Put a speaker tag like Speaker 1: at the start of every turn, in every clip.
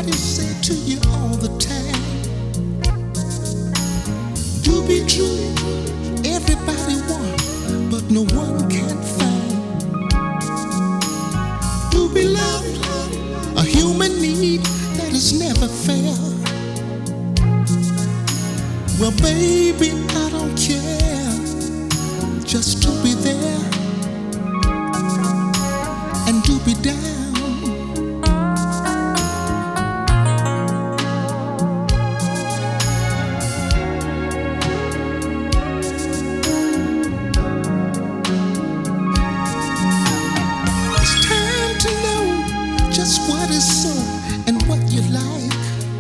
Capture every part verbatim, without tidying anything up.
Speaker 1: everybody say to you all the time. To be true, everybody want, but no one can find. To be loved, a human need that is never fair. Well, baby, I don't care, just to be there and to be down. Just what is so and what you like.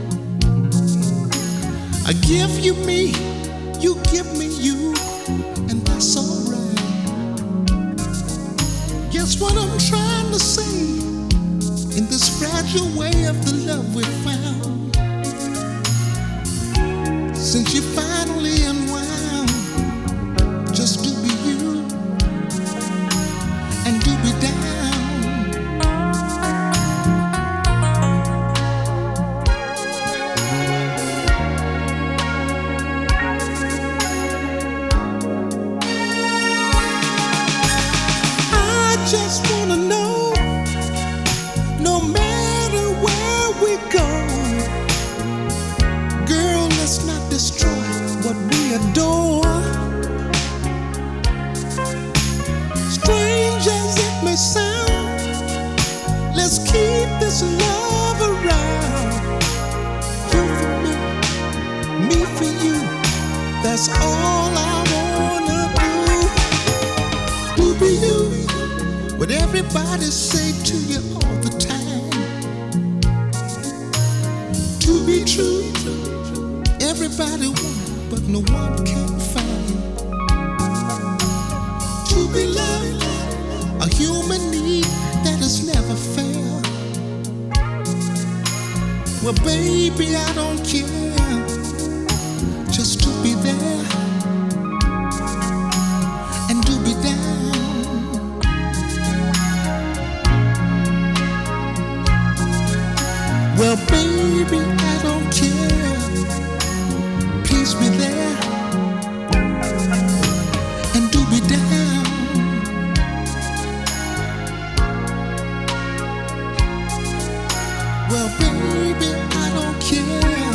Speaker 1: I give you me, you give me you, and that's alright. Guess what I'm trying to say in this fragile way of the love we found? Since you finally unwound, just to be you and to be down. Just wanna know, no matter where we go, girl, let's not destroy what we adore. Strange as it may sound, let's keep this love around. You for me, me for you, that's all I wanna do. To be you, what everybody say to you all the time. To be true, everybody want, but no one can find. To be loved, a human need that is never fair. Well, baby, I don't care, just to be there and to be down. Well, baby, I don't care. Please be there and do be down. Well, baby, I don't care.